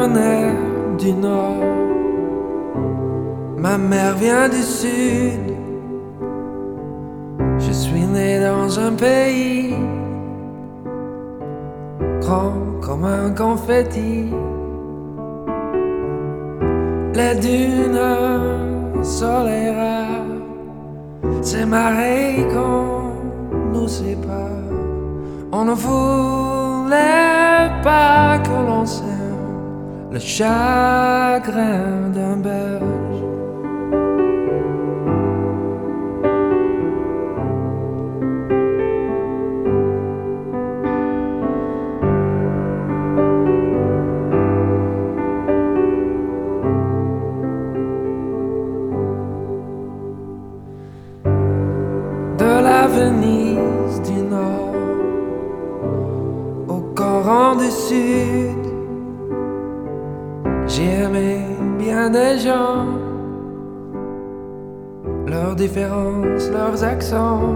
venait du nord, ma mère vient du sud. Je suis né dans un pays grand comme un confetti. Les dunes, soleil rare, ces marées qu'on nous sépare. On ne voulait pas que l'on sème le chagrin d'un belge. De la Venise du Nord au Coran du Sud, j'ai aimé bien des gens, leurs différences, leurs accents.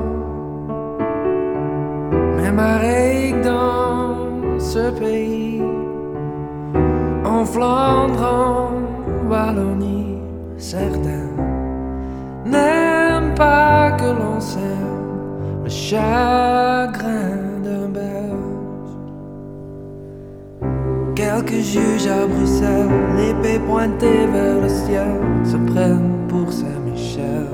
Même Arique dans ce pays, en Flandre, en Wallonie, certains n'aiment pas que l'on sème le chagrin d'un belge. Quelques juges à Bruxelles, l'épée pointée vers le ciel, se prennent pour Saint-Michel.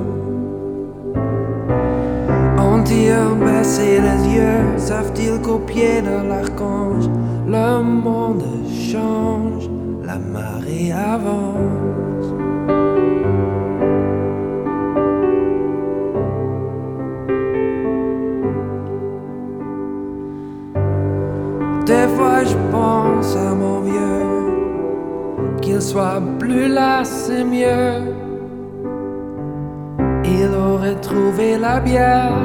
Ont-ils baissé les yeux? Savent-ils qu'au pied de l'archange, le monde change, la marée avance? Des fois je pense à mon vieux, qu'il soit plus là c'est mieux. Il aurait trouvé la bière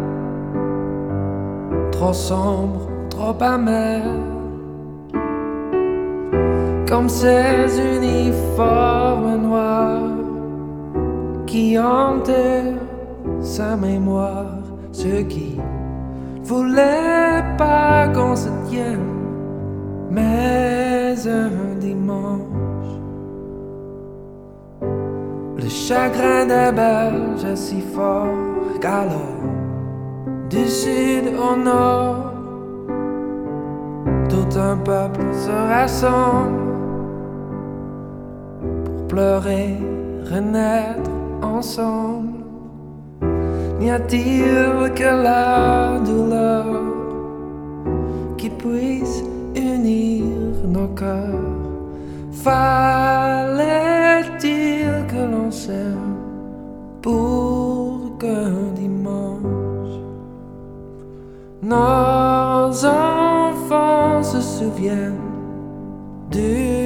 trop sombre, trop amère, comme ces uniformes noirs qui hantent sa mémoire. Ceux qui voulaient pas qu'on se tienne, mais un dimanche, le chagrin des Belges est si fort qu'alors, du sud au nord, tout un peuple se rassemble pour pleurer, renaître ensemble. N'y a-t-il que la douleur qui puisse unir nos cœurs? Fallait-il que l'on s'aime pour qu'un dimanche nos enfants se souviennent du